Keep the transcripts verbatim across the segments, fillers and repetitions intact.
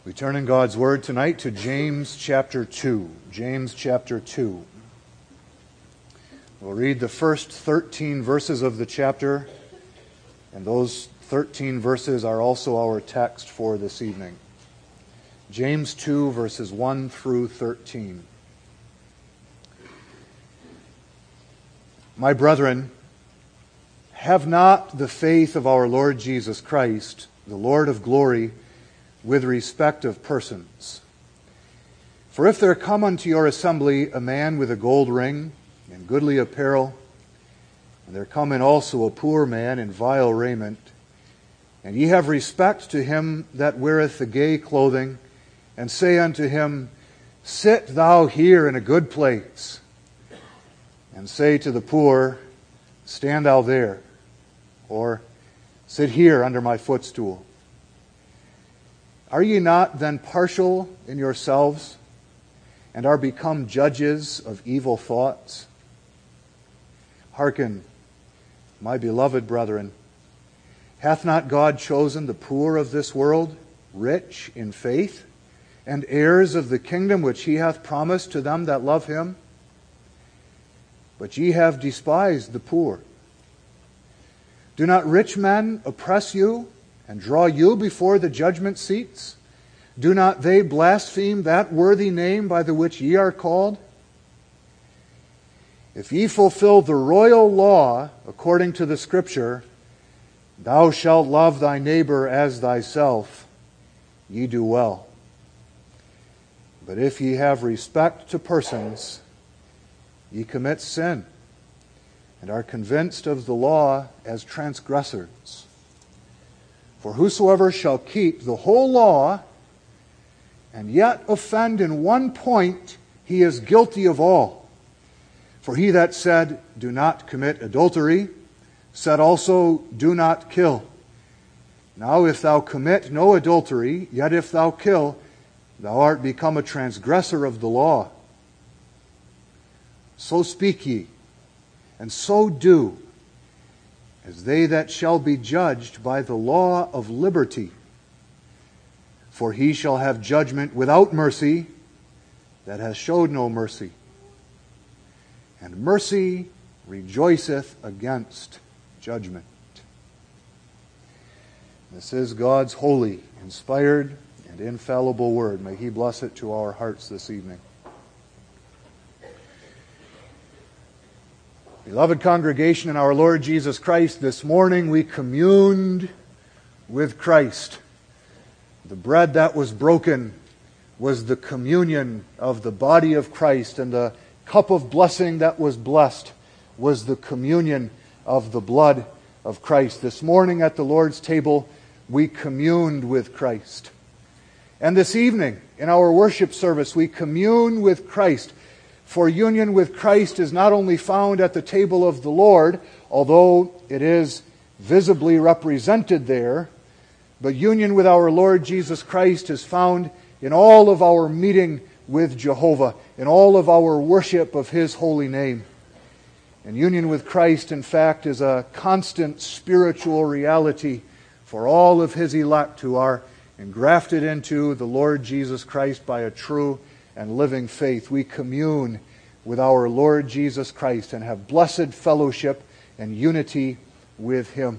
We turn in God's Word tonight to James chapter two. James chapter two. We'll read the first thirteen verses of the chapter, and those thirteen verses are also our text for this evening. James two, verses one through thirteen. My brethren, have not the faith of our Lord Jesus Christ, the Lord of glory, with respect of persons. For if there come unto your assembly a man with a gold ring and goodly apparel, and there come in also a poor man in vile raiment, and ye have respect to him that weareth the gay clothing, and say unto him, Sit thou here in a good place, and say to the poor, Stand thou there, or Sit here under my footstool. Are ye not then partial in yourselves, and are become judges of evil thoughts? Hearken, my beloved brethren, hath not God chosen the poor of this world rich in faith, and heirs of the kingdom which he hath promised to them that love him? But ye have despised the poor. Do not rich men oppress you, and draw you before the judgment seats? Do not they blaspheme that worthy name by the which ye are called? If ye fulfill the royal law according to the Scripture, Thou shalt love thy neighbor as thyself, ye do well. But if ye have respect to persons, ye commit sin, and are convinced of the law as transgressors. For whosoever shall keep the whole law, and yet offend in one point, he is guilty of all. For he that said, Do not commit adultery, said also, Do not kill. Now if thou commit no adultery, yet if thou kill, thou art become a transgressor of the law. So speak ye, and so do, as they that shall be judged by the law of liberty. For he shall have judgment without mercy that has showed no mercy. And mercy rejoiceth against judgment. This is God's holy, inspired, and infallible word. May He bless it to our hearts this evening. Beloved congregation in our Lord Jesus Christ, this morning we communed with Christ. The bread that was broken was the communion of the body of Christ, and the cup of blessing that was blessed was the communion of the blood of Christ. This morning at the Lord's table, we communed with Christ. And this evening, in our worship service, we commune with Christ. For union with Christ is not only found at the table of the Lord, although it is visibly represented there, but union with our Lord Jesus Christ is found in all of our meeting with Jehovah, in all of our worship of His holy name. And union with Christ, in fact, is a constant spiritual reality for all of His elect who are engrafted into the Lord Jesus Christ by a true and living faith. We commune with our Lord Jesus Christ and have blessed fellowship and unity with Him.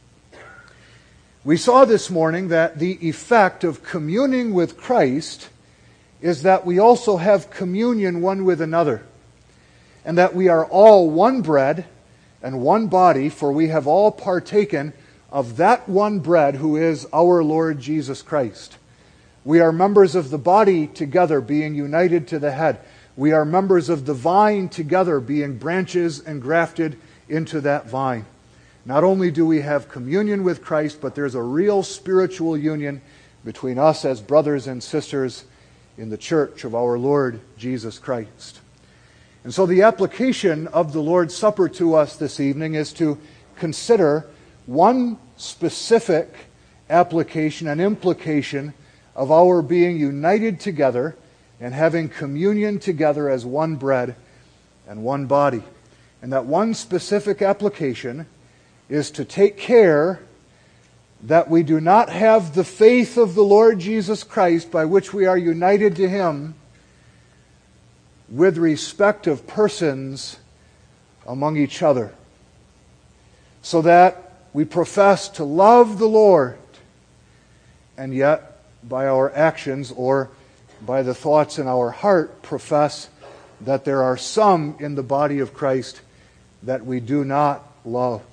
We saw this morning that the effect of communing with Christ is that we also have communion one with another, and that we are all one bread and one body, for we have all partaken of that one bread who is our Lord Jesus Christ. We are members of the body together, being united to the head. We are members of the vine together, being branches engrafted into that vine. Not only do we have communion with Christ, but there's a real spiritual union between us as brothers and sisters in the church of our Lord Jesus Christ. And so the application of the Lord's Supper to us this evening is to consider one specific application and implication of our being united together and having communion together as one bread and one body. And that one specific application is to take care that we do not have the faith of the Lord Jesus Christ by which we are united to Him with respect of persons among each other, so that we profess to love the Lord, and yet by our actions or by the thoughts in our heart profess that there are some in the body of Christ that we do not love.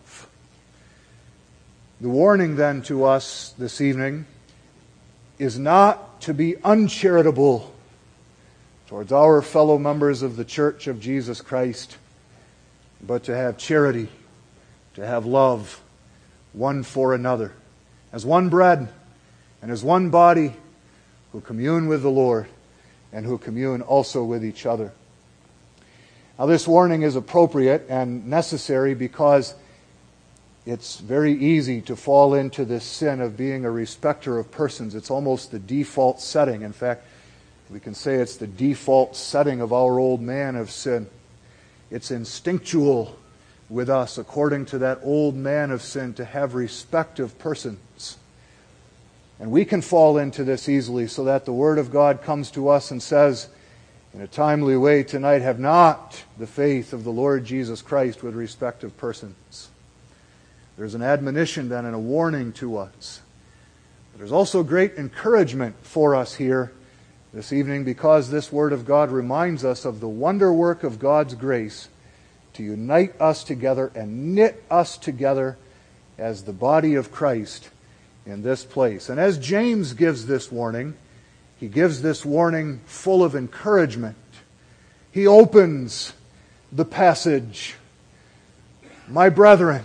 The warning then to us this evening is not to be uncharitable towards our fellow members of the Church of Jesus Christ, but to have charity, to have love one for another, as one bread and as one body who commune with the Lord and who commune also with each other. Now, this warning is appropriate and necessary because it's very easy to fall into this sin of being a respecter of persons. It's almost the default setting. In fact, we can say it's the default setting of our old man of sin. It's instinctual with us, according to that old man of sin, to have respect of persons. And we can fall into this easily, so that the Word of God comes to us and says, in a timely way tonight, have not the faith of the Lord Jesus Christ with respect of persons. There's an admonition then and a warning to us. But there's also great encouragement for us here this evening, because this Word of God reminds us of the wonder work of God's grace to unite us together and knit us together as the body of Christ in this place. And as James gives this warning, he gives this warning full of encouragement. He opens the passage, "My brethren,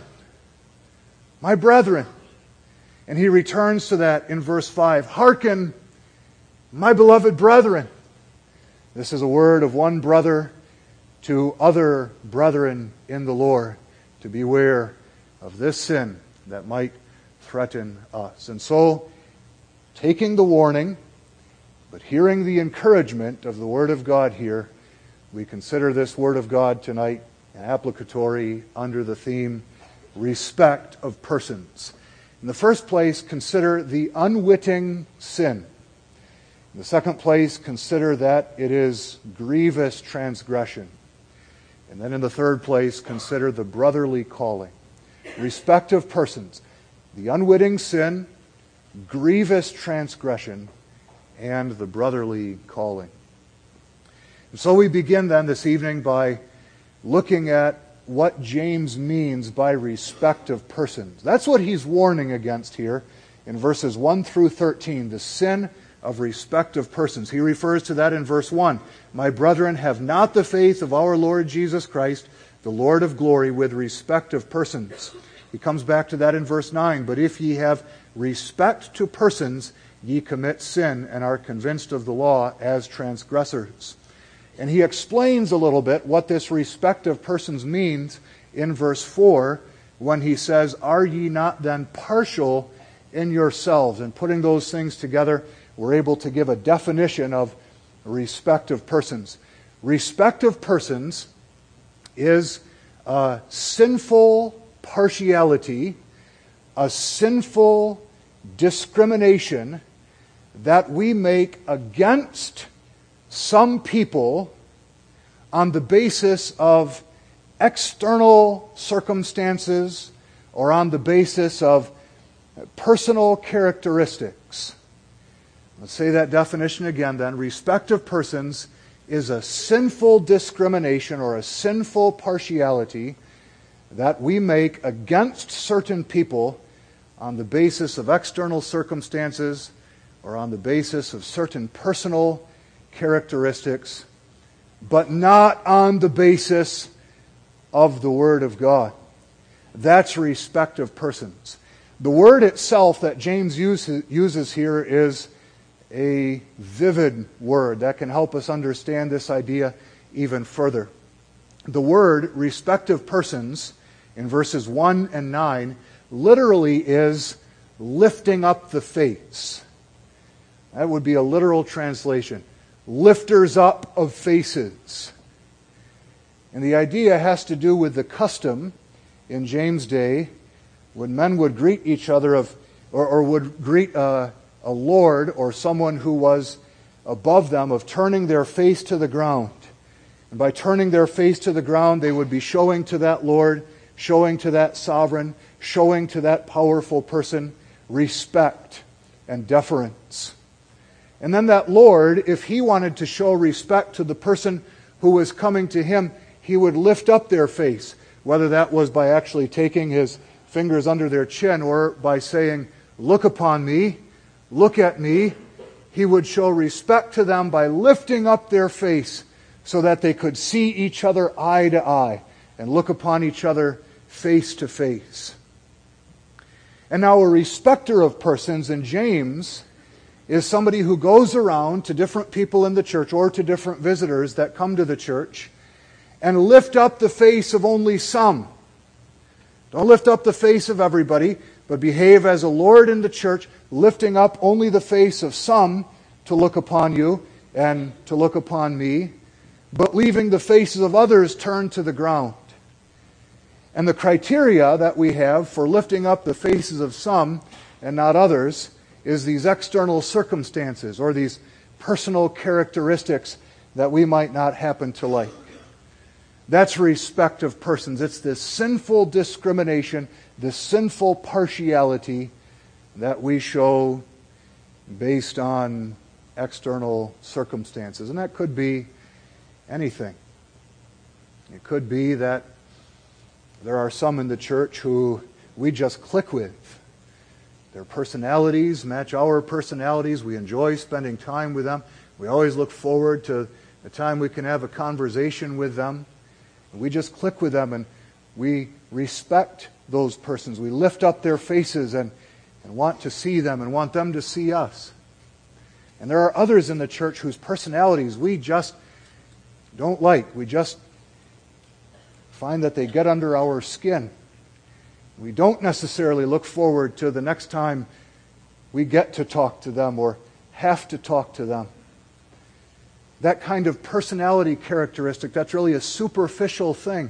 my brethren," and he returns to that in verse five. "Hearken, my beloved brethren." This is a word of one brother to other brethren in the Lord, to beware of this sin that might threaten us. And so, taking the warning, but hearing the encouragement of the Word of God here, we consider this Word of God tonight applicatory under the theme, respect of persons. In the first place, consider the unwitting sin. In the second place, consider that it is grievous transgression. And then in the third place, consider the brotherly calling. Respect of persons, the unwitting sin, grievous transgression, and the brotherly calling. And so we begin then this evening by looking at what James means by respect of persons. That's what he's warning against here in verses one through thirteen, the sin of respect of persons. He refers to that in verse one. "My brethren, have not the faith of our Lord Jesus Christ, the Lord of glory, with respect of persons." He comes back to that in verse nine. "But if ye have respect to persons, ye commit sin and are convinced of the law as transgressors." And he explains a little bit what this respect of persons means in verse four when he says, "Are ye not then partial in yourselves?" And putting those things together, we're able to give a definition of respect of persons. Respect of persons is a sinful partiality, a sinful discrimination that we make against some people on the basis of external circumstances or on the basis of personal characteristics. Let's say that definition again then. Respect of persons is a sinful discrimination or a sinful partiality that we make against certain people on the basis of external circumstances or on the basis of certain personal characteristics, but not on the basis of the Word of God. That's respect of persons. The word itself that James uses here is a vivid word that can help us understand this idea even further. The word respect of persons in verses one and nine literally is lifting up the face. That would be a literal translation. Lifters up of faces. And the idea has to do with the custom in James' day when men would greet each other of or, or would greet a, a lord or someone who was above them of turning their face to the ground. And by turning their face to the ground, they would be showing to that lord, showing to that sovereign, showing to that powerful person respect and deference. And then that lord, if he wanted to show respect to the person who was coming to him, he would lift up their face, whether that was by actually taking his fingers under their chin or by saying, "Look upon me, look at me." He would show respect to them by lifting up their face so that they could see each other eye to eye and look upon each other face to face. And now a respecter of persons in James is somebody who goes around to different people in the church or to different visitors that come to the church and lift up the face of only some. Don't lift up the face of everybody, but behave as a lord in the church, lifting up only the face of some to look upon you and to look upon me, but leaving the faces of others turned to the ground. And the criteria that we have for lifting up the faces of some and not others is these external circumstances or these personal characteristics that we might not happen to like. That's respect of persons. It's this sinful discrimination, this sinful partiality that we show based on external circumstances. And that could be anything. It could be that there are some in the church who we just click with. Their personalities match our personalities. We enjoy spending time with them. We always look forward to the time we can have a conversation with them. We just click with them and we respect those persons. We lift up their faces and, and want to see them and want them to see us. And there are others in the church whose personalities we just don't like. We just find that they get under our skin. We don't necessarily look forward to the next time we get to talk to them or have to talk to them. That kind of personality characteristic, that's really a superficial thing.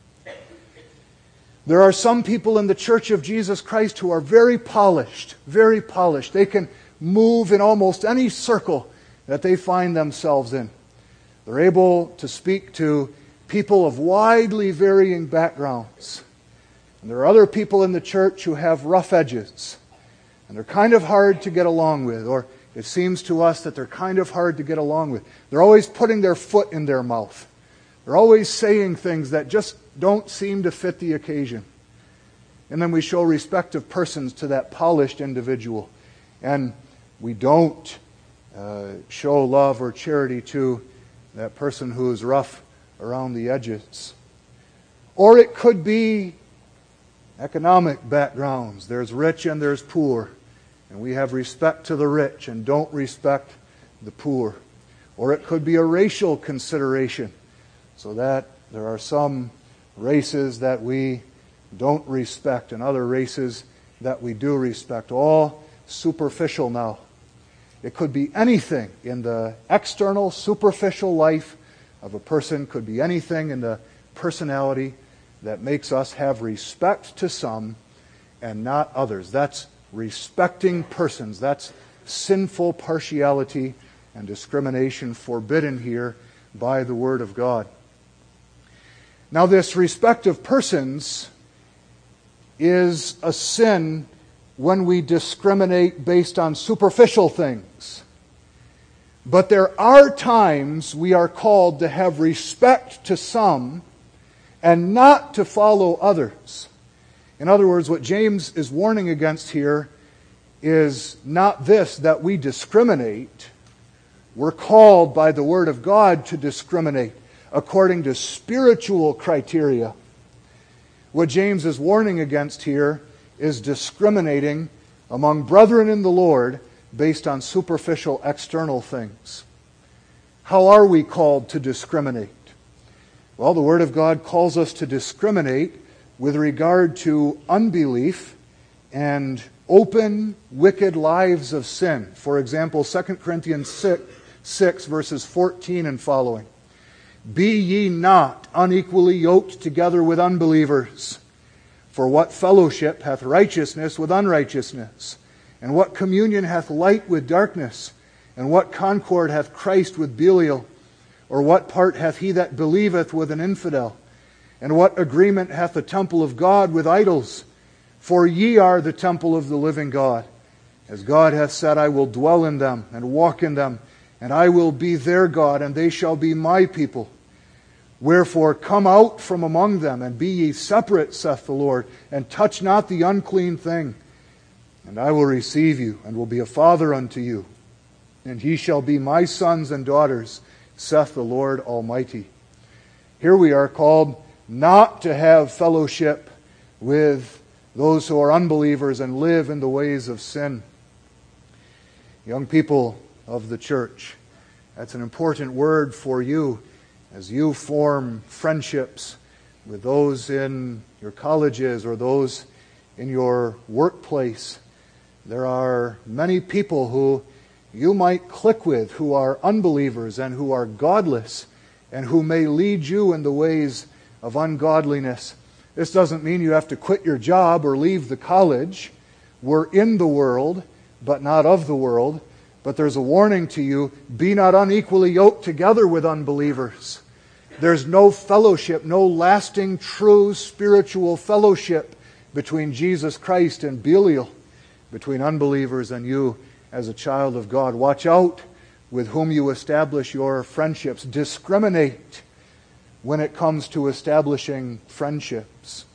There are some people in the Church of Jesus Christ who are very polished, very polished. They can move in almost any circle that they find themselves in. They're able to speak to people of widely varying backgrounds. And there are other people in the church who have rough edges. And they're kind of hard to get along with, or it seems to us that they're kind of hard to get along with. They're always putting their foot in their mouth. They're always saying things that just don't seem to fit the occasion. And then we show respect of persons to that polished individual. And we don't uh, show love or charity to that person who is rough around the edges. Or it could be economic backgrounds. There's rich and there's poor. And we have respect to the rich and don't respect the poor. Or it could be a racial consideration, so that there are some races that we don't respect and other races that we do respect. All superficial now. It could be anything in the external, superficial life of a person. It could be anything in the personality that makes us have respect to some and not others. That's respecting persons. That's sinful partiality and discrimination forbidden here by the Word of God. Now, this respect of persons is a sin when we discriminate based on superficial things. But there are times we are called to have respect to some and not to follow others. In other words, what James is warning against here is not this, that we discriminate. We're called by the Word of God to discriminate according to spiritual criteria. What James is warning against here is discriminating among brethren in the Lord based on superficial external things. How are we called to discriminate? Well, the Word of God calls us to discriminate with regard to unbelief and open, wicked lives of sin. For example, Second Corinthians six, verses fourteen and following. Be ye not unequally yoked together with unbelievers. For what fellowship hath righteousness with unrighteousness? And what communion hath light with darkness? And what concord hath Christ with Belial? Or what part hath he that believeth with an infidel? And what agreement hath the temple of God with idols? For ye are the temple of the living God. As God hath said, I will dwell in them and walk in them, and I will be their God, and they shall be my people. Wherefore come out from among them, and be ye separate, saith the Lord, and touch not the unclean thing. And I will receive you, and will be a father unto you. And ye shall be my sons and daughters, saith the Lord Almighty. Here we are called not to have fellowship with those who are unbelievers and live in the ways of sin. Young people of the church, that's an important word for you as you form friendships with those in your colleges or those in your workplace. There are many people who you might click with who are unbelievers and who are godless and who may lead you in the ways of ungodliness. This doesn't mean you have to quit your job or leave the college. We're in the world, but not of the world. But there's a warning to you, be not unequally yoked together with unbelievers. There's no fellowship, no lasting, true spiritual fellowship between Jesus Christ and Belial, between unbelievers and you as a child of God. Watch out with whom you establish your friendships. Discriminate when it comes to establishing friendships.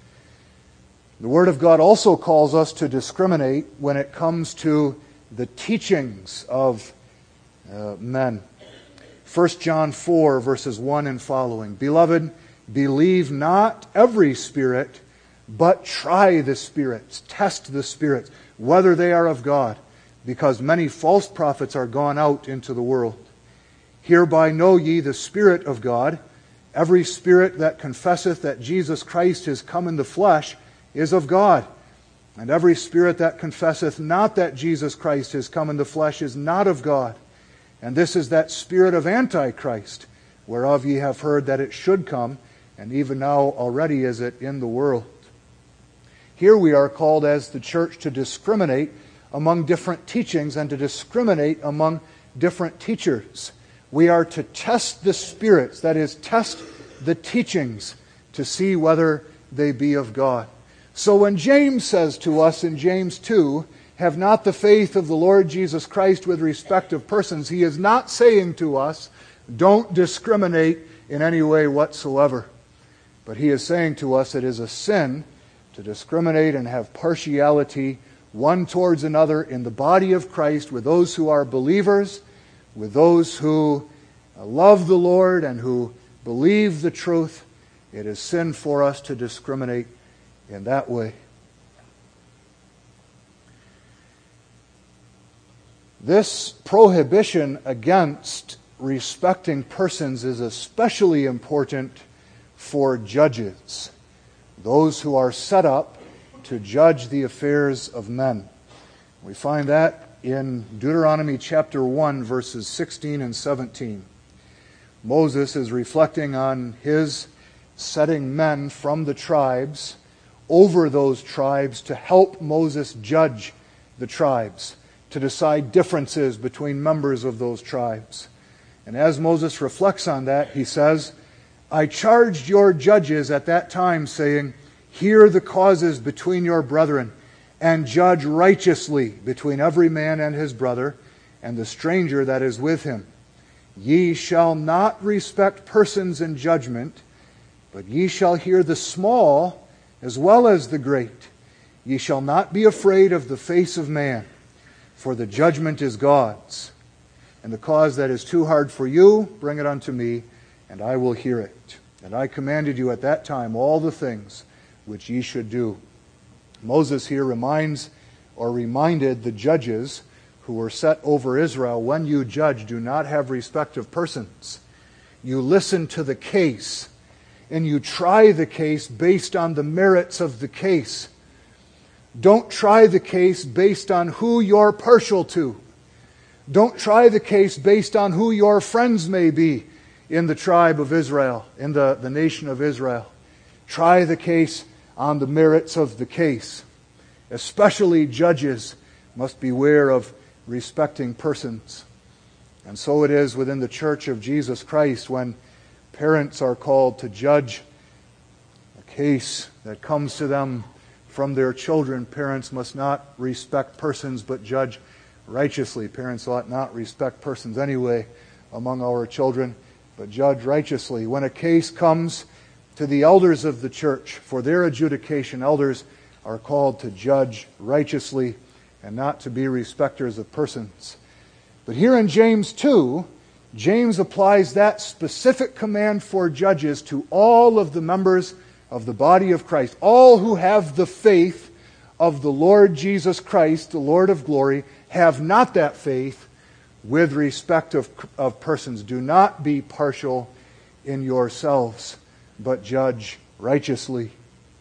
The Word of God also calls us to discriminate when it comes to the teachings of uh, men. First John four, verses one and following. Beloved, believe not every spirit, but try the spirits, test the spirits, whether they are of God, because many false prophets are gone out into the world. Hereby know ye the Spirit of God. Every spirit that confesseth that Jesus Christ is come in the flesh is of God. And every spirit that confesseth not that Jesus Christ is come in the flesh is not of God. And this is that spirit of Antichrist, whereof ye have heard that it should come, and even now already is it in the world. Here we are called as the church to discriminate among different teachings and to discriminate among different teachers. We are to test the spirits, that is, test the teachings to see whether they be of God. So when James says to us in James two, have not the faith of the Lord Jesus Christ with respect of persons, he is not saying to us, don't discriminate in any way whatsoever. But he is saying to us it is a sin to discriminate and have partiality one towards another in the body of Christ, with those who are believers, with those who love the Lord and who believe the truth. It is sin for us to discriminate in that way. This prohibition against respecting persons is especially important for judges, those who are set up to judge the affairs of men. We find that in Deuteronomy chapter one, verses sixteen and seventeen. Moses is reflecting on his setting men from the tribes over those tribes to help Moses judge the tribes, to decide differences between members of those tribes. And as Moses reflects on that, he says, I charged your judges at that time, saying, hear the causes between your brethren, and judge righteously between every man and his brother, and the stranger that is with him. Ye shall not respect persons in judgment, but ye shall hear the small as well as the great. Ye shall not be afraid of the face of man, for the judgment is God's. And the cause that is too hard for you, bring it unto me, and I will hear it. And I commanded you at that time all the things which ye should do. Moses here reminds or reminded the judges who were set over Israel, when you judge, do not have respect of persons. You listen to the case, and you try the case based on the merits of the case. Don't try the case based on who you're partial to. Don't try the case based on who your friends may be in the tribe of Israel, in the, the nation of Israel. Try the case on the merits of the case. Especially judges, must beware of respecting persons. And so it is within the Church of Jesus Christ when parents are called to judge a case that comes to them from their children. Parents must not respect persons but judge righteously. Parents ought not respect persons anyway among our children, but judge righteously. When a case comes to the elders of the church for their adjudication, elders are called to judge righteously and not to be respecters of persons. But here in James two, James applies that specific command for judges to all of the members of the body of Christ. All who have the faith of the Lord Jesus Christ, the Lord of glory, have not that faith with respect of, of persons. Do not be partial in yourselves, but judge righteously.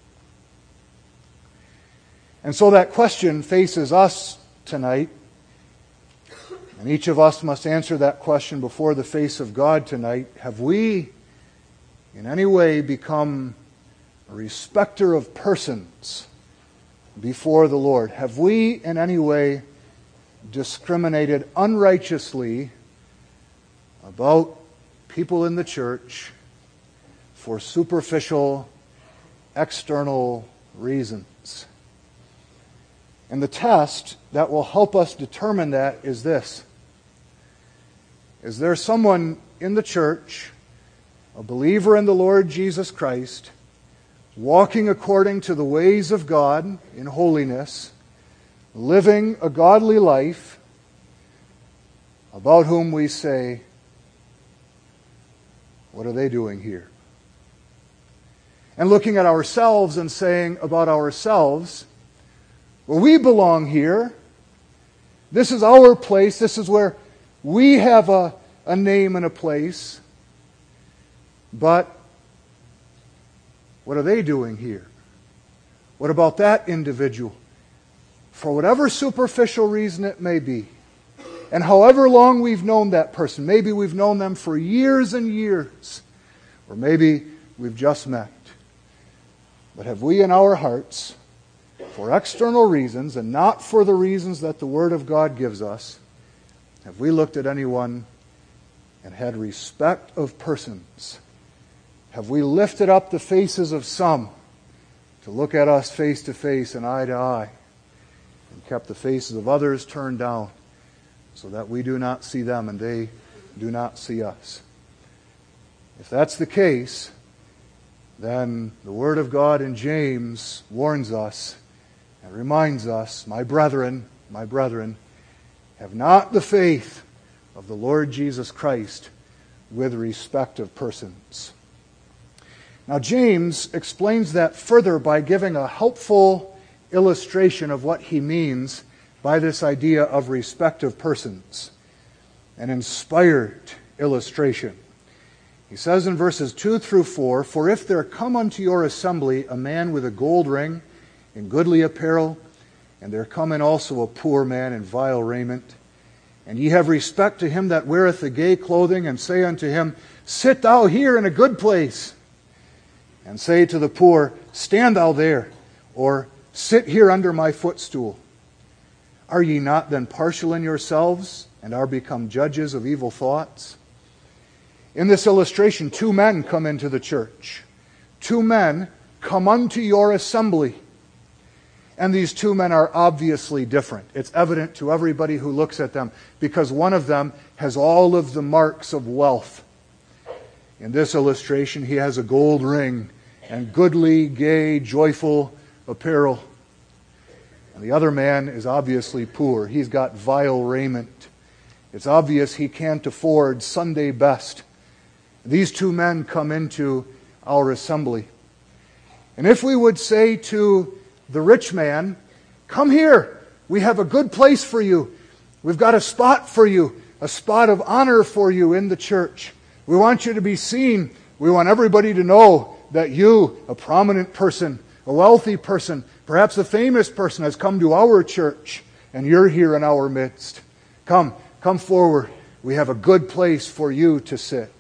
And so that question faces us tonight. And each of us must answer that question before the face of God tonight. Have we in any way become a respecter of persons before the Lord? Have we in any way discriminated unrighteously about people in the church for superficial, external reasons? And the test that will help us determine that is this. Is there someone in the church, a believer in the Lord Jesus Christ, walking according to the ways of God in holiness, living a godly life, about whom we say, what are they doing here? And looking at ourselves and saying about ourselves, well, we belong here. This is our place. This is where we have a, a name and a place. But what are they doing here? What about that individual? For whatever superficial reason it may be, and however long we've known that person, maybe we've known them for years and years, or maybe we've just met. But have we in our hearts, for external reasons and not for the reasons that the Word of God gives us, have we looked at anyone and had respect of persons? Have we lifted up the faces of some to look at us face to face and eye to eye, and kept the faces of others turned down so that we do not see them and they do not see us? If that's the case, then the Word of God in James warns us and reminds us, my brethren, my brethren, have not the faith of the Lord Jesus Christ with respect of persons. Now James explains that further by giving a helpful illustration of what he means by this idea of respect of persons. An inspired illustration. He says in verses two through four, "For if there come unto your assembly a man with a gold ring in goodly apparel, and there come in also a poor man in vile raiment, and ye have respect to him that weareth the gay clothing, and say unto him, Sit thou here in a good place, and say to the poor, Stand thou there, or sit here under my footstool. Are ye not then partial in yourselves, and are become judges of evil thoughts?" In this illustration, two men come into the church. Two men come unto your assembly. And these two men are obviously different. It's evident to everybody who looks at them, because one of them has all of the marks of wealth. In this illustration, he has a gold ring and goodly, gay, joyful apparel. And the other man is obviously poor. He's got vile raiment. It's obvious he can't afford Sunday best. These two men come into our assembly. And if we would say to the rich man, "Come here, we have a good place for you. We've got a spot for you, a spot of honor for you in the church. We want you to be seen. We want everybody to know that you, a prominent person, a wealthy person, perhaps a famous person, has come to our church, and you're here in our midst. Come, come forward. We have a good place for you to sit."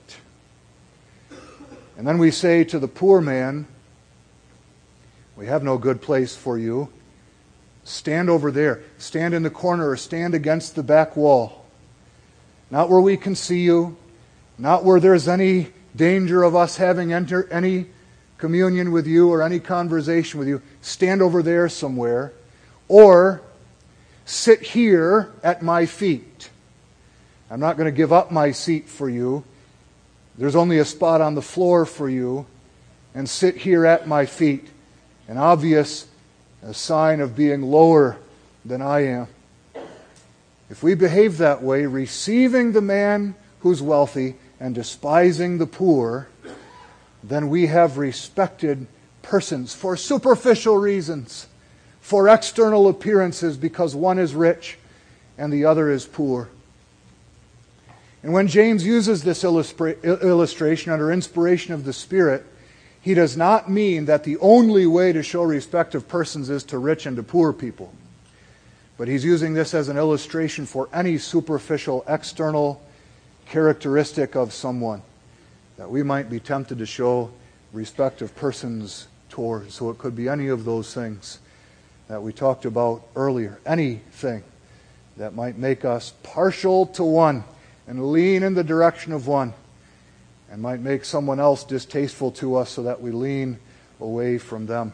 And then we say to the poor man, "We have no good place for you. stand over there. Stand in the corner or stand against the back wall. Not where we can see you. Not where there's any danger of us having enter any communion with you or any conversation with you. Stand over there somewhere. Or sit here at my feet. I'm not going to give up my seat for you. There's only a spot on the floor for you. And sit here at my feet. An obvious a sign of being lower than I am. If we behave that way, receiving the man who's wealthy and despising the poor, then we have respected persons for superficial reasons, for external appearances, because one is rich and the other is poor. And when James uses this illustra- illustration under inspiration of the Spirit, he does not mean that the only way to show respect of persons is to rich and to poor people. But he's using this as an illustration for any superficial, external characteristic of someone that we might be tempted to show respect of persons toward. So it could be any of those things that we talked about earlier. Anything that might make us partial to one and lean in the direction of one, and might make someone else distasteful to us so that we lean away from them.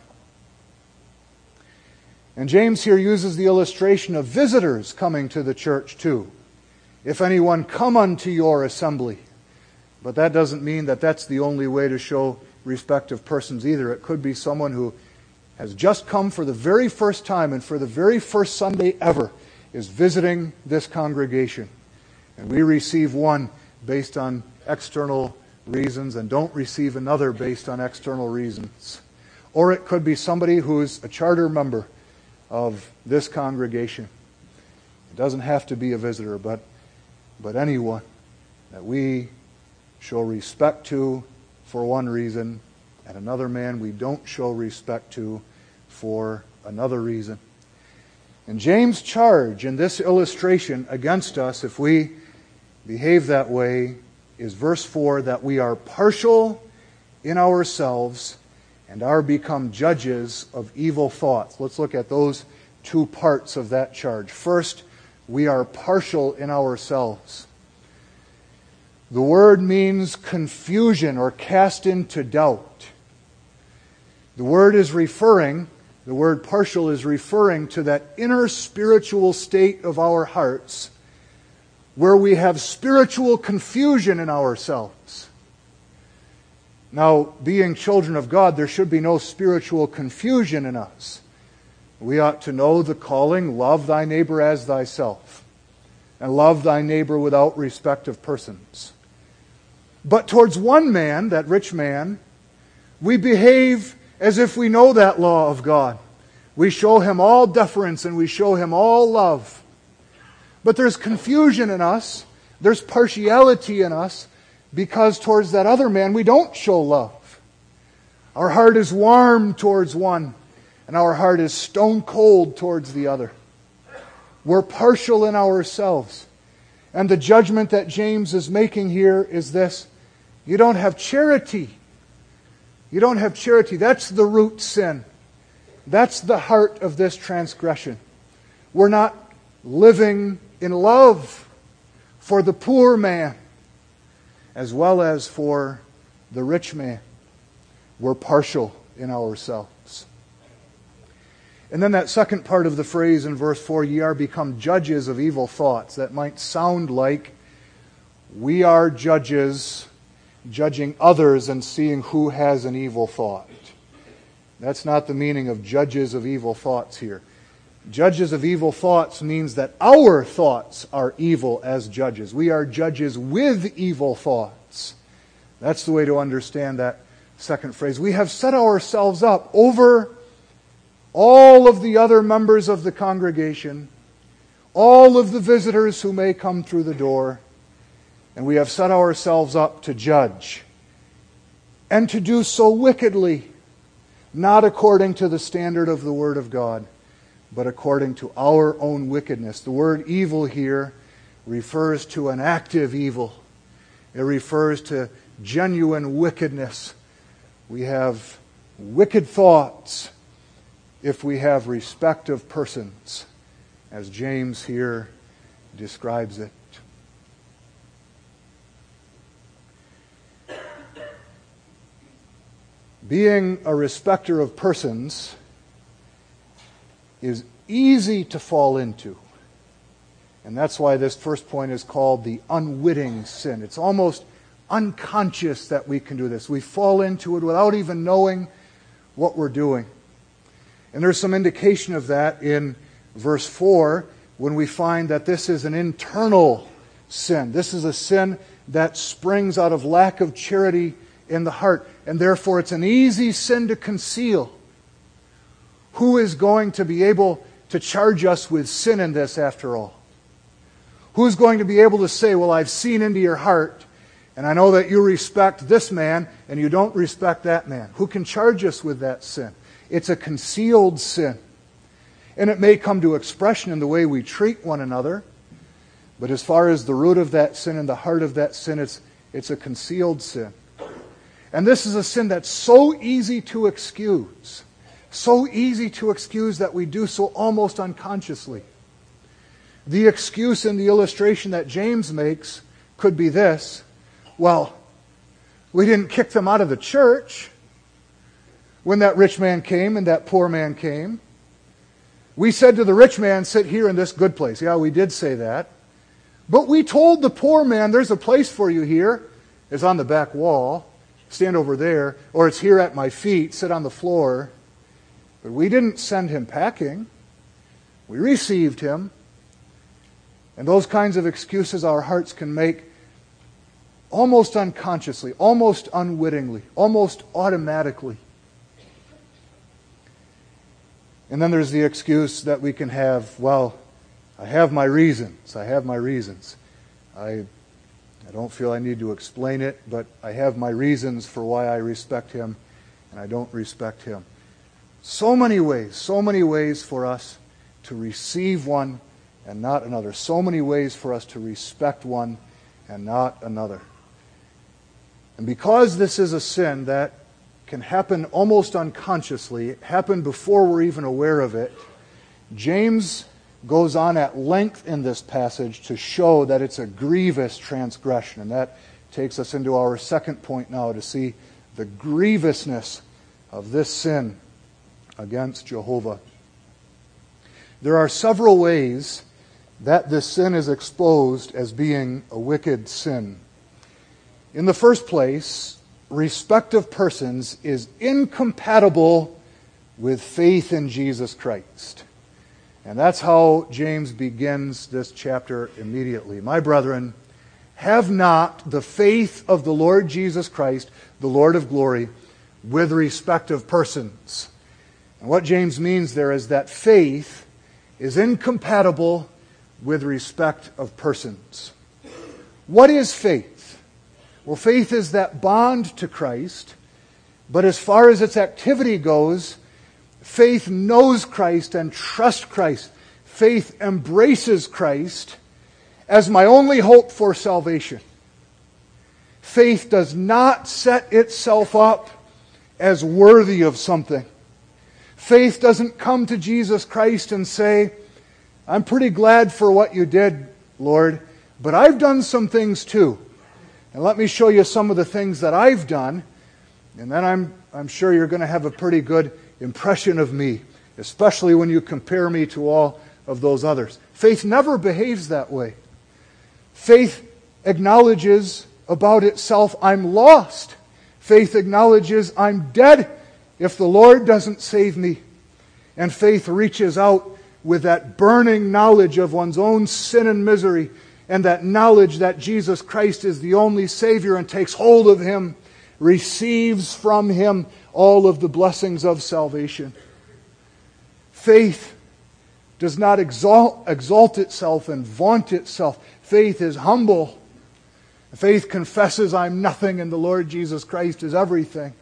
And James here uses the illustration of visitors coming to the church too. If anyone come unto your assembly. But that doesn't mean that that's the only way to show respect of persons either. It could be someone who has just come for the very first time and for the very first Sunday ever is visiting this congregation. And we receive one based on external reasons and don't receive another based on external reasons. Or it could be somebody who's a charter member of this congregation. It doesn't have to be a visitor, but, but anyone that we show respect to for one reason, and another man we don't show respect to for another reason. And James' charge in this illustration against us, if we behave that way, is verse four, that we are partial in ourselves and are become judges of evil thoughts. Let's look at those two parts of that charge. First, we are partial in ourselves. The word means confusion or cast into doubt. The word is referring, the word partial is referring to that inner spiritual state of our hearts where we have spiritual confusion in ourselves. Now, being children of God, there should be no spiritual confusion in us. We ought to know the calling, love thy neighbor as thyself, and love thy neighbor without respect of persons. But towards one man, that rich man, we behave as if we know that law of God. We show him all deference and we show him all love. But there's confusion in us, there's partiality in us, because towards that other man we don't show love. Our heart is warm towards one, and our heart is stone cold towards the other. We're partial in ourselves. And the judgment that James is making here is this: you don't have charity. You don't have charity. That's the root sin. That's the heart of this transgression. We're not living in love for the poor man as well as for the rich man. We're partial in ourselves. And then that second part of the phrase in verse four, ye are become judges of evil thoughts. That might sound like we are judges judging others and seeing who has an evil thought. That's not the meaning of judges of evil thoughts here. Judges of evil thoughts means that our thoughts are evil as judges. We are judges with evil thoughts. That's the way to understand that second phrase. We have set ourselves up over all of the other members of the congregation, all of the visitors who may come through the door, and we have set ourselves up to judge, and to do so wickedly, not according to the standard of the Word of God, but according to our own wickedness. The word evil here refers to an active evil. It refers to genuine wickedness. We have wicked thoughts. if we have respect of persons, as James here describes it. Being a respecter of persons is easy to fall into. And that's why this first point is called the unwitting sin. It's almost unconscious that we can do this. We fall into it without even knowing what we're doing. And there's some indication of that in verse four when we find that this is an internal sin. This is a sin that springs out of lack of charity in the heart, and therefore it's an easy sin to conceal. Who is going to be able to charge us with sin in this after all? Who's going to be able to say, well, I've seen into your heart, and I know that you respect this man, and you don't respect that man? Who can charge us with that sin? It's a concealed sin. And it may come to expression in the way we treat one another, but as far as the root of that sin and the heart of that sin, it's, it's a concealed sin. And this is a sin that's so easy to excuse. So easy to excuse that we do so almost unconsciously. The excuse in the illustration that James makes could be this: well, we didn't kick them out of the church when that rich man came and that poor man came. We said to the rich man, sit here in this good place. Yeah, we did say that. But we told the poor man, there's a place for you here. It's on the back wall. Stand over there. Or it's here at my feet. Sit on the floor. But we didn't send him packing. We received him. And those kinds of excuses our hearts can make almost unconsciously, almost unwittingly, almost automatically. And then there's the excuse that we can have, well, I have my reasons. I have my reasons. I, I don't feel I need to explain it, but I have my reasons for why I respect him and I don't respect him. So many ways, so many ways for us to receive one and not another. So many ways for us to respect one and not another. And because this is a sin that can happen almost unconsciously, happen before we're even aware of it, James goes on at length in this passage to show that it's a grievous transgression. And that takes us into our second point now, to see the grievousness of this sin against Jehovah. There are several ways that this sin is exposed as being a wicked sin. In the first place, respect of persons is incompatible with faith in Jesus Christ. And that's how James begins this chapter immediately. My brethren, have not the faith of the Lord Jesus Christ, the Lord of glory, with respect of persons. And what James means there is that faith is incompatible with respect of persons. What is faith? Well, faith is that bond to Christ, but as far as its activity goes, faith knows Christ and trusts Christ. Faith embraces Christ as my only hope for salvation. Faith does not set itself up as worthy of something. Faith doesn't come to Jesus Christ and say, I'm pretty glad for what you did, Lord, but I've done some things too. And let me show you some of the things that I've done, and then I'm, I'm sure you're going to have a pretty good impression of me, especially when you compare me to all of those others. Faith never behaves that way. Faith acknowledges about itself, I'm lost. Faith acknowledges I'm dead if the Lord doesn't save me. And faith reaches out with that burning knowledge of one's own sin and misery, and that knowledge that Jesus Christ is the only Savior, and takes hold of Him, receives from Him all of the blessings of salvation. Faith does not exalt, exalt itself and vaunt itself. Faith is humble. Faith confesses I'm nothing and the Lord Jesus Christ is everything.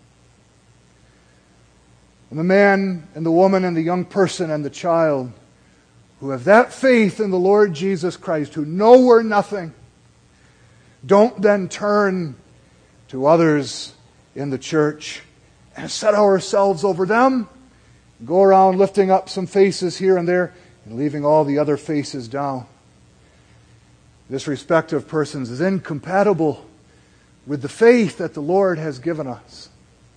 And the man and the woman and the young person and the child who have that faith in the Lord Jesus Christ, who know we're nothing, don't then turn to others in the church and set ourselves over them, go around lifting up some faces here and there and leaving all the other faces down. This respect of persons is incompatible with the faith that the Lord has given us.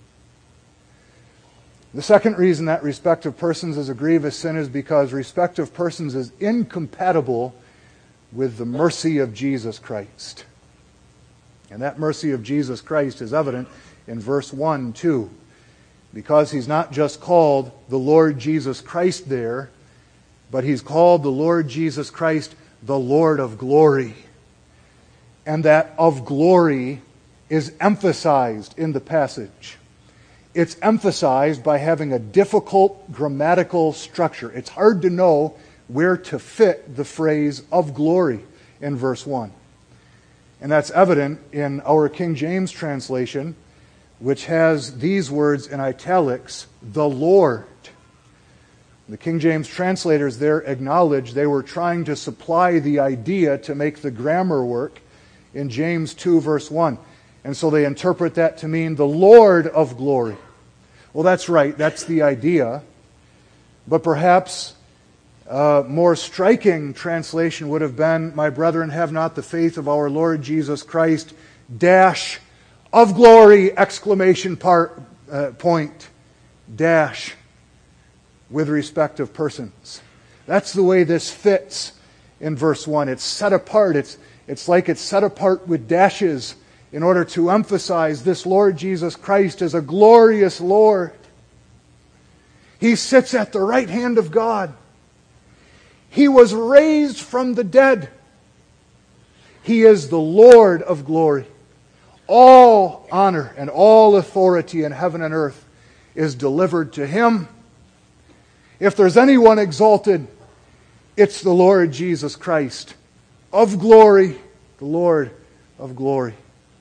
The second reason that respect of persons is a grievous sin is because respect of persons is incompatible with the mercy of Jesus Christ. And that mercy of Jesus Christ is evident in verse one, too. Because he's not just called the Lord Jesus Christ there, but he's called the Lord Jesus Christ the Lord of glory. And that of glory is emphasized in the passage. It's emphasized by having a difficult grammatical structure. It's hard to know where to fit the phrase of glory in verse one. And that's evident in our King James translation, which has these words in italics, the Lord. The King James translators there acknowledge they were trying to supply the idea to make the grammar work in James two, verse one. And so they interpret that to mean the Lord of glory. Well, that's right. That's the idea. But perhaps a more striking translation would have been, my brethren, have not the faith of our Lord Jesus Christ, dash, of glory, exclamation part, uh, point, dash, with respect of persons. That's the way this fits in verse one. It's set apart. It's, it's like it's set apart with dashes in order to emphasize this Lord Jesus Christ as a glorious Lord. He sits at the right hand of God. He was raised from the dead. He is the Lord of glory. All honor and all authority in heaven and earth is delivered to Him. If there's anyone exalted, it's the Lord Jesus Christ, of glory, the Lord of glory.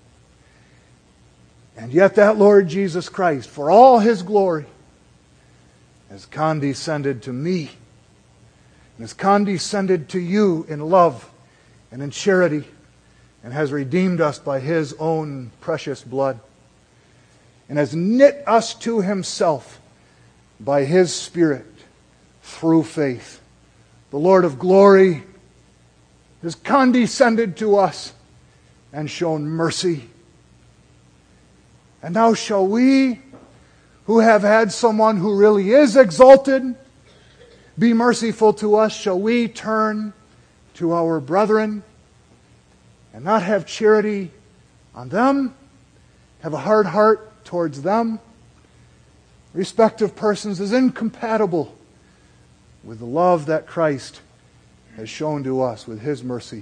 And yet that Lord Jesus Christ, for all His glory, has condescended to me, and has condescended to you in love and in charity, and has redeemed us by His own precious blood, and has knit us to Himself by His Spirit through faith. The Lord of glory has condescended to us and shown mercy. And now shall we, who have had someone who really is exalted, be merciful to us? Shall we turn to our brethren and not have charity on them? Have a hard heart towards them? Respect of persons is incompatible with the love that Christ has shown to us with His mercy.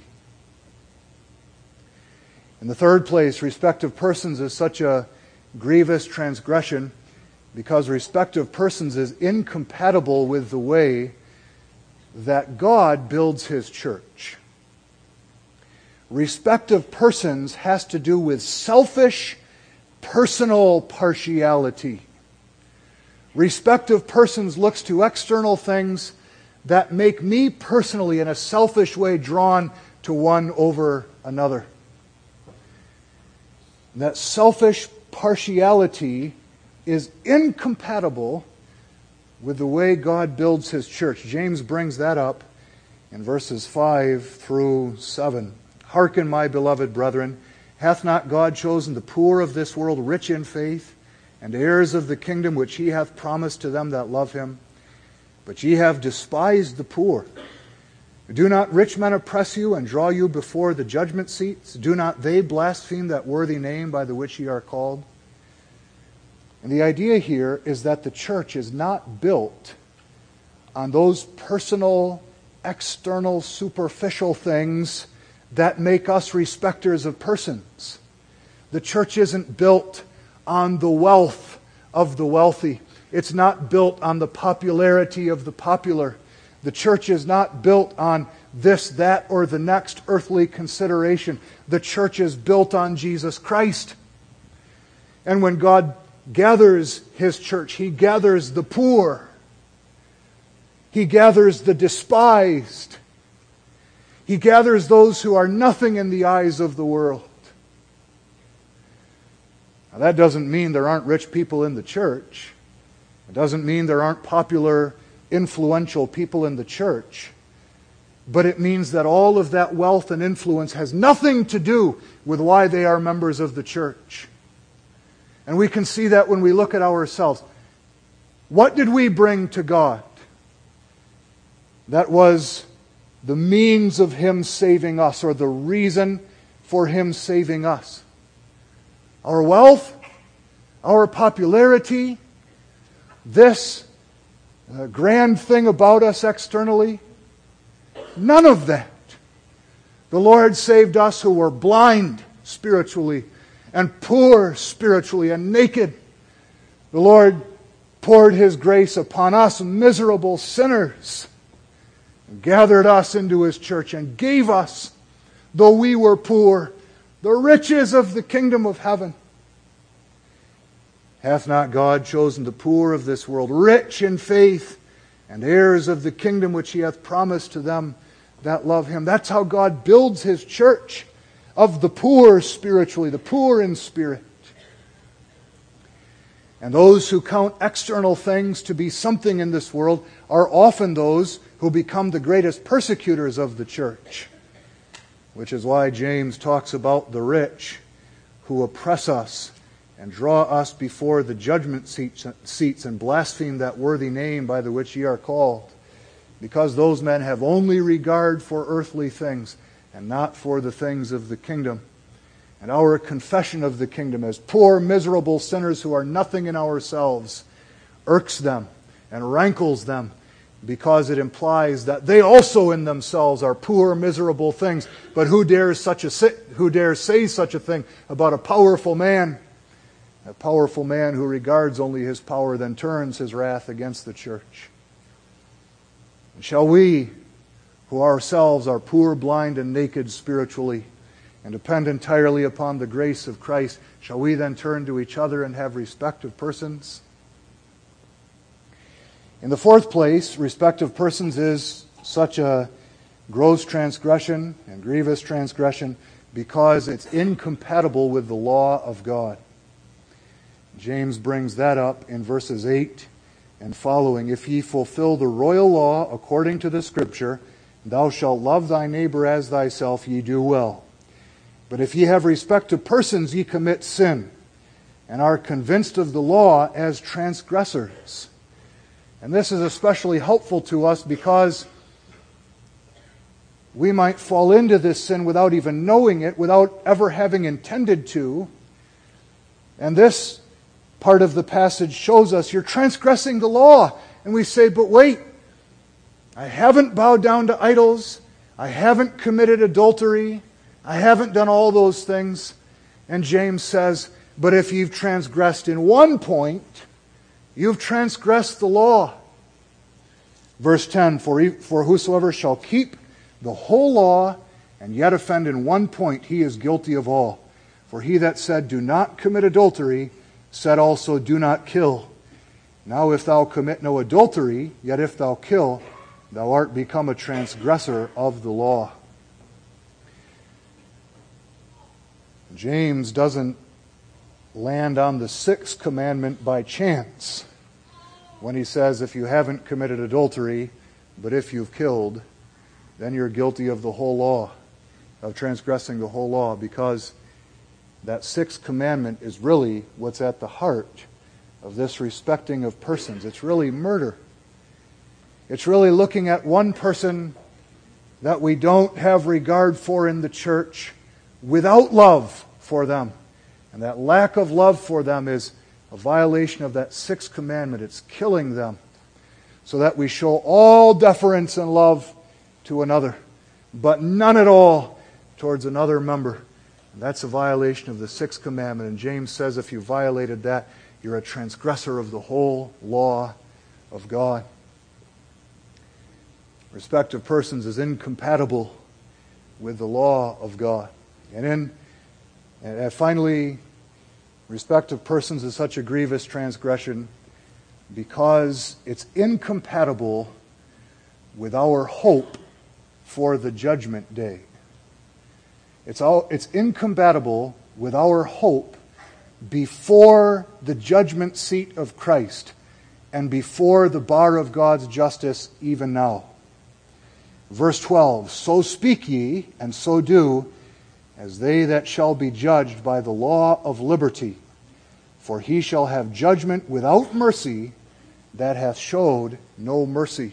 In the third place, respect of persons is such a grievous transgression because respect of persons is incompatible with the way that God builds His church. Respect of persons has to do with selfish, personal partiality. Respect of persons looks to external things that make me personally, in a selfish way, drawn to one over another. And that selfish partiality is incompatible with the way God builds His church. James brings that up in verses five through seven. Hearken, my beloved brethren, hath not God chosen the poor of this world rich in faith, and heirs of the kingdom which He hath promised to them that love Him? But ye have despised the poor. Do not rich men oppress you and draw you before the judgment seats? Do not they blaspheme that worthy name by the which ye are called? And the idea here is that the church is not built on those personal, external, superficial things that make us respecters of persons. The church isn't built on the wealth of the wealthy. It's not built on the popularity of the popular. The church is not built on this, that, or the next earthly consideration. The church is built on Jesus Christ. And when God gathers His church, He gathers the poor. He gathers the despised. He gathers those who are nothing in the eyes of the world. Now, that doesn't mean there aren't rich people in the church. It doesn't mean there aren't popular, influential people in the church, but it means that all of that wealth and influence has nothing to do with why they are members of the church. And we can see that when we look at ourselves. What did we bring to God? That was the means of Him saving us, or the reason for Him saving us. Our wealth, our popularity, this uh, grand thing about us externally, none of that. The Lord saved us who were blind spiritually and poor spiritually and naked. The Lord poured His grace upon us, miserable sinners, and gathered us into His church and gave us, though we were poor, the riches of the kingdom of heaven. Hath not God chosen the poor of this world, rich in faith, and heirs of the kingdom which He hath promised to them that love Him? That's how God builds His church, of the poor spiritually, the poor in spirit. And those who count external things to be something in this world are often those who become the greatest persecutors of the church. Which is why James talks about the rich who oppress us and draw us before the judgment seats and blaspheme that worthy name by the which ye are called. Because those men have only regard for earthly things and not for the things of the kingdom. And our confession of the kingdom as poor, miserable sinners who are nothing in ourselves irks them and rankles them, because it implies that they also in themselves are poor, miserable things. But who dares such a who dares say such a thing about a powerful man? A powerful man who regards only his power then turns his wrath against the church. And shall we, who ourselves are poor, blind, and naked spiritually, and depend entirely upon the grace of Christ, shall we then turn to each other and have respect of persons? In the fourth place, respect of persons is such a gross transgression and grievous transgression because it's incompatible with the law of God. James brings that up in verses eight and following. If ye fulfill the royal law according to the Scripture, thou shalt love thy neighbor as thyself, ye do well. But if ye have respect to persons, ye commit sin, and are convinced of the law as transgressors. And this is especially helpful to us because we might fall into this sin without even knowing it, without ever having intended to. And this part of the passage shows us you're transgressing the law. And we say, but wait, I haven't bowed down to idols. I haven't committed adultery. I haven't done all those things. And James says, but if you've transgressed in one point, you've transgressed the law. Verse ten, for, for whosoever shall keep the whole law and yet offend in one point, he is guilty of all. For he that said, do not commit adultery, said also, do not kill. Now if thou commit no adultery, yet if thou kill, thou art become a transgressor of the law. James doesn't land on the sixth commandment by chance when he says, if you haven't committed adultery, but if you've killed, then you're guilty of the whole law, of transgressing the whole law, because that sixth commandment is really what's at the heart of this respecting of persons. It's really murder. It's really looking at one person that we don't have regard for in the church without love for them. And that lack of love for them is a violation of that sixth commandment. It's killing them so that we show all deference and love to another, but none at all towards another member. And that's a violation of the sixth commandment. And James says if you violated that, you're a transgressor of the whole law of God. Respect of persons is incompatible with the law of God. And in and finally, respect of persons is such a grievous transgression because it's incompatible with our hope for the judgment day. It's all, it's incompatible with our hope before the judgment seat of Christ and before the bar of God's justice even now. Verse twelve, so speak ye, and so do, as they that shall be judged by the law of liberty. For he shall have judgment without mercy that hath showed no mercy.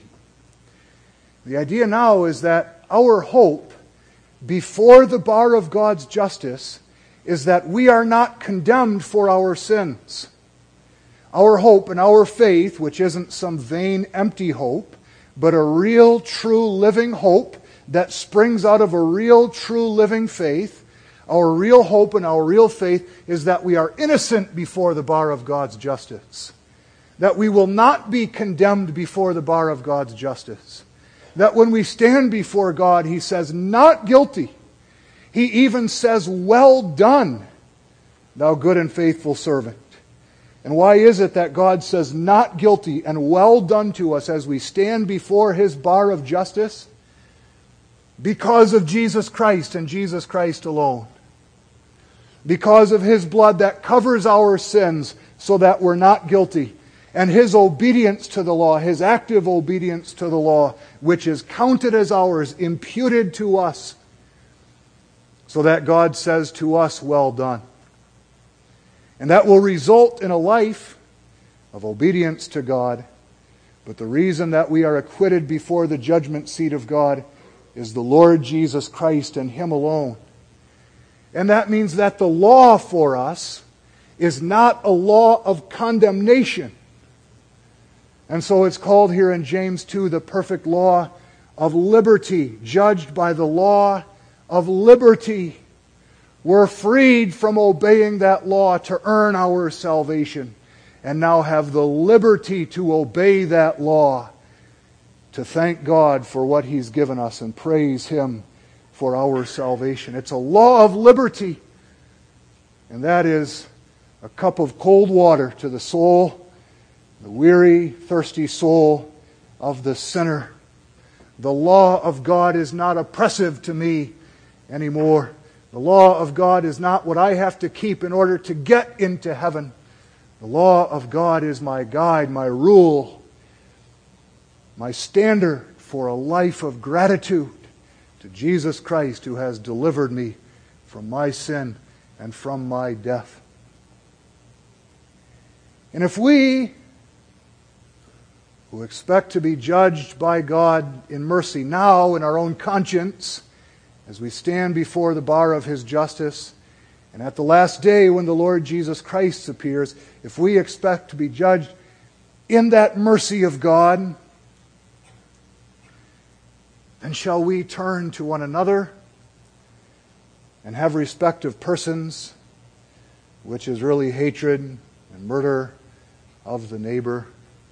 The idea now is that our hope before the bar of God's justice is that we are not condemned for our sins. Our hope and our faith, which isn't some vain, empty hope, but a real, true, living hope that springs out of a real, true, living faith, our real hope and our real faith is that we are innocent before the bar of God's justice. That we will not be condemned before the bar of God's justice. That when we stand before God, He says, not guilty. He even says, well done, thou good and faithful servant. And why is it that God says, not guilty and well done to us as we stand before His bar of justice? Because of Jesus Christ and Jesus Christ alone. Because of His blood that covers our sins so that we're not guilty. And His obedience to the law, His active obedience to the law, which is counted as ours, imputed to us, so that God says to us, well done. And that will result in a life of obedience to God. But the reason that we are acquitted before the judgment seat of God is the Lord Jesus Christ and Him alone. And that means that the law for us is not a law of condemnation. And so it's called here in James two the perfect law of liberty, judged by the law of liberty. We're freed from obeying that law to earn our salvation, and now have the liberty to obey that law, to thank God for what He's given us and praise Him for our salvation. It's a law of liberty, and that is a cup of cold water to the soul, the weary, thirsty soul of the sinner. The law of God is not oppressive to me anymore. The law of God is not what I have to keep in order to get into heaven. The law of God is my guide, my rule, my standard for a life of gratitude to Jesus Christ, who has delivered me from my sin and from my death. And if we, who expect to be judged by God in mercy now in our own conscience, as we stand before the bar of His justice, and at the last day when the Lord Jesus Christ appears, if we expect to be judged in that mercy of God, then shall we turn to one another and have respect of persons, which is really hatred and murder of the neighbor.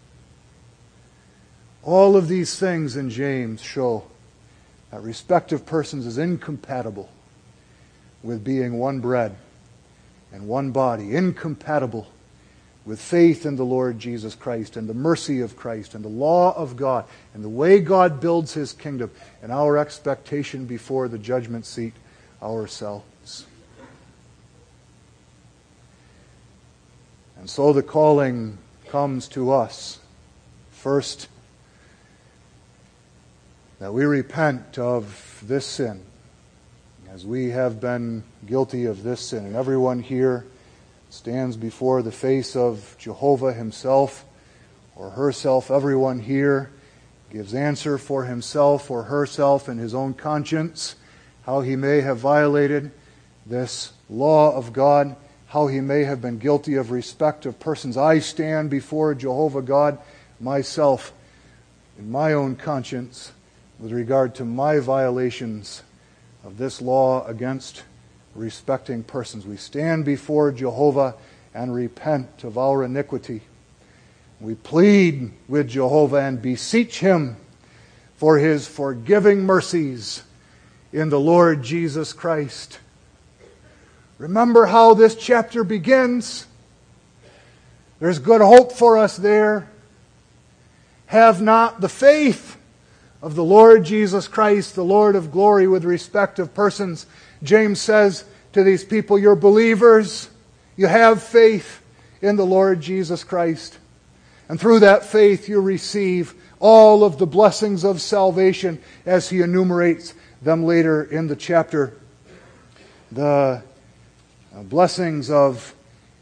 All of these things in James show that respect of persons is incompatible with being one bread and one body, incompatible with faith in the Lord Jesus Christ and the mercy of Christ and the law of God and the way God builds His kingdom and our expectation before the judgment seat ourselves. And so the calling comes to us first, that we repent of this sin, as we have been guilty of this sin. And everyone here stands before the face of Jehovah himself or herself. Everyone here gives answer for himself or herself in his own conscience, how he may have violated this law of God, how he may have been guilty of respect of persons. I stand before Jehovah God myself in my own conscience with regard to my violations of this law against respecting persons. We stand before Jehovah and repent of our iniquity. We plead with Jehovah and beseech Him for His forgiving mercies in the Lord Jesus Christ. Remember how this chapter begins. There's good hope for us there. Have not the faith of the Lord Jesus Christ, the Lord of glory, with respect of persons. James says to these people, you're believers. You have faith in the Lord Jesus Christ. And through that faith you receive all of the blessings of salvation as he enumerates them later in the chapter. The blessings of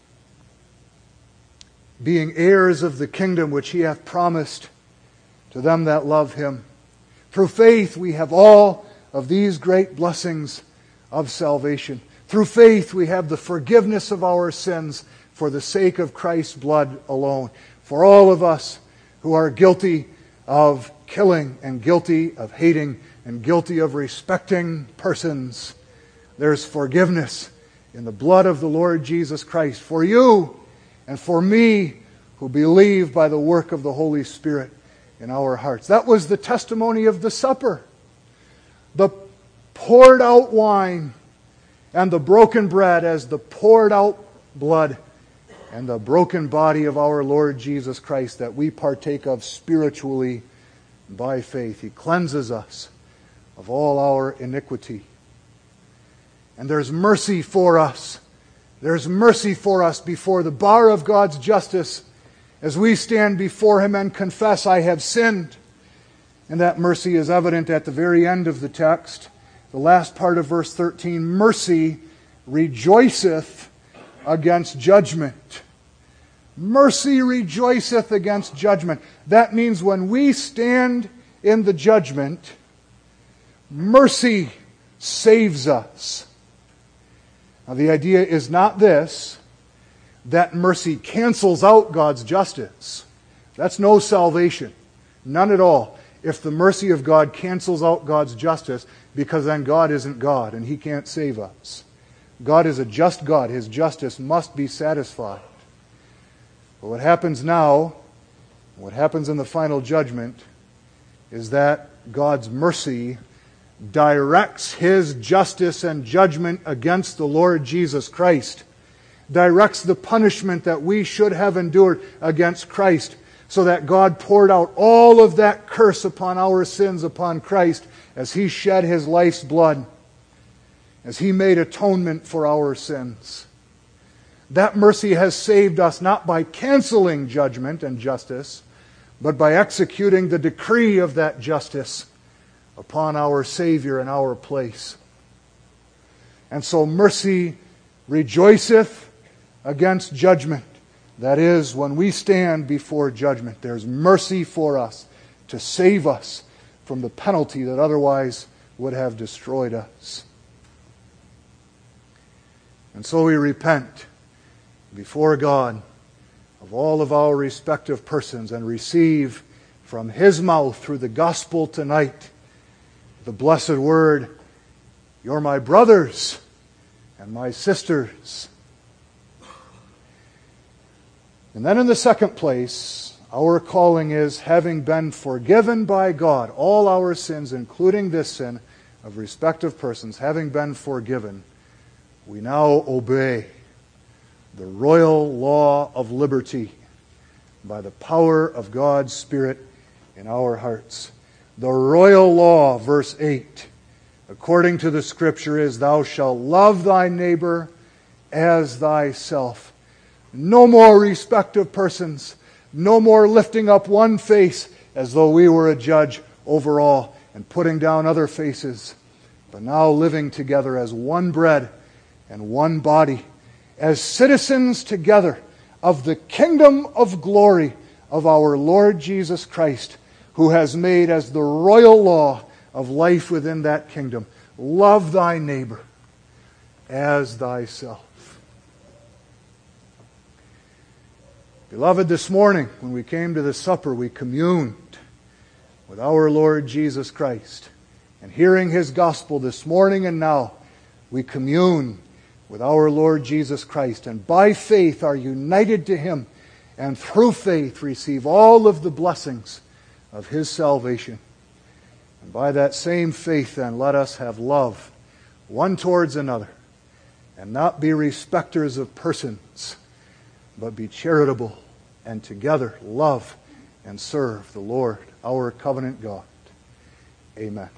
being heirs of the kingdom which he hath promised to them that love him. Through faith we have all of these great blessings of salvation. Through faith we have the forgiveness of our sins for the sake of Christ's blood alone. For all of us who are guilty of killing and guilty of hating and guilty of respecting persons, there's forgiveness in the blood of the Lord Jesus Christ. For you and for me who believe by the work of the Holy Spirit in our hearts. That was the testimony of the supper. The poured out wine and the broken bread as the poured out blood and the broken body of our Lord Jesus Christ that we partake of spiritually by faith. He cleanses us of all our iniquity. And there's mercy for us. There's mercy for us before the bar of God's justice as we stand before Him and confess, I have sinned. And that mercy is evident at the very end of the text. The last part of verse thirteen, mercy rejoiceth against judgment. Mercy rejoiceth against judgment. That means when we stand in the judgment, mercy saves us. Now the idea is not this, that mercy cancels out God's justice. That's no salvation. None at all. If the mercy of God cancels out God's justice, because then God isn't God and He can't save us. God is a just God. His justice must be satisfied. But what happens now, what happens in the final judgment, is that God's mercy directs His justice and judgment against the Lord Jesus Christ. Directs the punishment that we should have endured against Christ, so that God poured out all of that curse upon our sins upon Christ as He shed His life's blood, as He made atonement for our sins. That mercy has saved us not by canceling judgment and justice, but by executing the decree of that justice upon our Savior in our place. And so mercy rejoiceth against judgment. That is, when we stand before judgment, there's mercy for us to save us from the penalty that otherwise would have destroyed us. And so we repent before God of all of our respective persons and receive from His mouth through the gospel tonight the blessed word, you're my brothers and my sisters. And then in the second place, our calling is, having been forgiven by God, all our sins, including this sin of respective persons, having been forgiven, we now obey the royal law of liberty by the power of God's Spirit in our hearts. The royal law, verse eight, according to the Scripture, is, thou shalt love thy neighbor as thyself. No more respect of persons. No more lifting up one face as though we were a judge over all and putting down other faces. But now living together as one bread and one body, as citizens together of the kingdom of glory of our Lord Jesus Christ, who has made as the royal law of life within that kingdom, love thy neighbor as thyself. Beloved, this morning, when we came to the supper, we communed with our Lord Jesus Christ. And hearing His gospel this morning and now, we commune with our Lord Jesus Christ. And by faith are united to Him. And through faith receive all of the blessings of His salvation. And by that same faith then, let us have love one towards another. And not be respecters of persons, but be charitable, and together love and serve the Lord, our covenant God. Amen.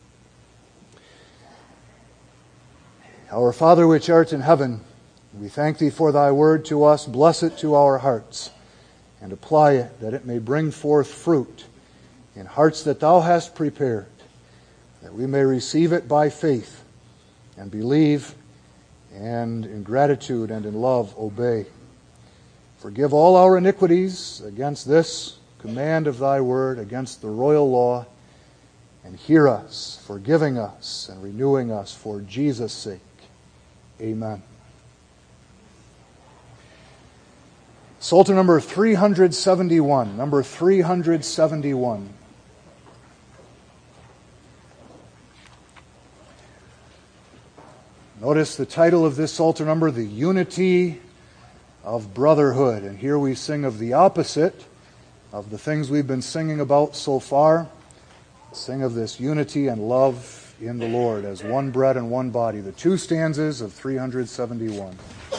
Our Father which art in heaven, we thank Thee for Thy word to us. Bless it to our hearts. and apply it, that it may bring forth fruit in hearts that thou hast prepared, that we may receive it by faith and believe, and in gratitude and in love obey. Forgive all our iniquities against this command of thy word, against the royal law, and hear us, forgiving us and renewing us for Jesus' sake. Amen. Psalter number three hundred seventy-one. Number three hundred seventy-one. Notice the title of this Psalter number, The Unity of Brotherhood. And here we sing of the opposite of the things we've been singing about so far. Sing of this unity and love in the Lord as one bread and one body. The two stanzas of three hundred seventy-one.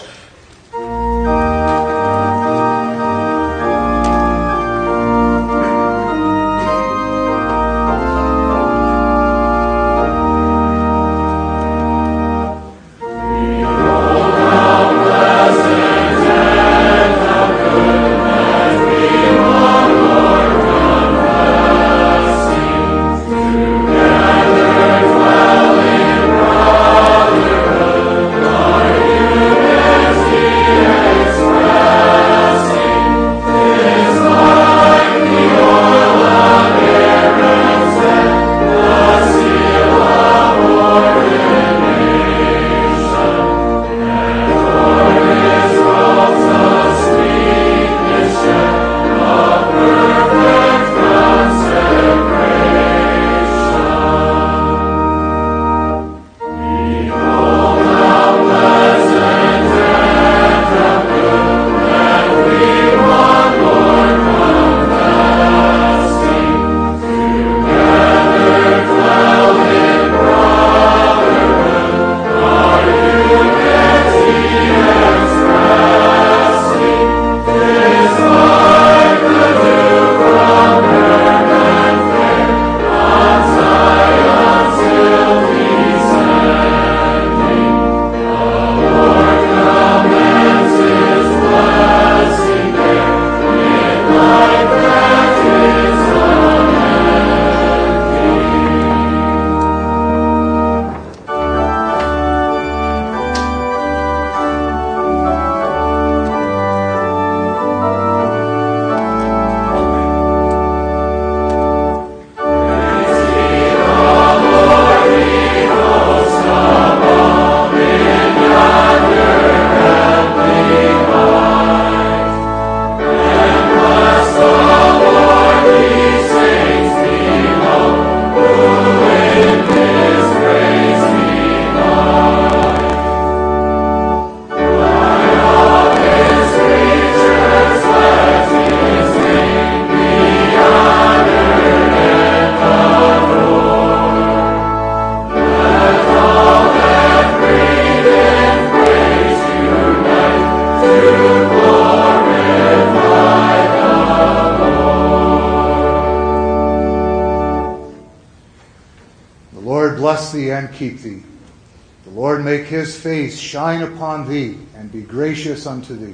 Bless thee and keep thee. The Lord make his face shine upon thee and be gracious unto thee.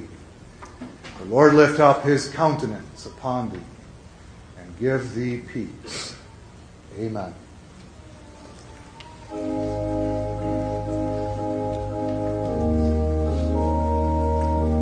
The Lord lift up his countenance upon thee and give thee peace. Amen.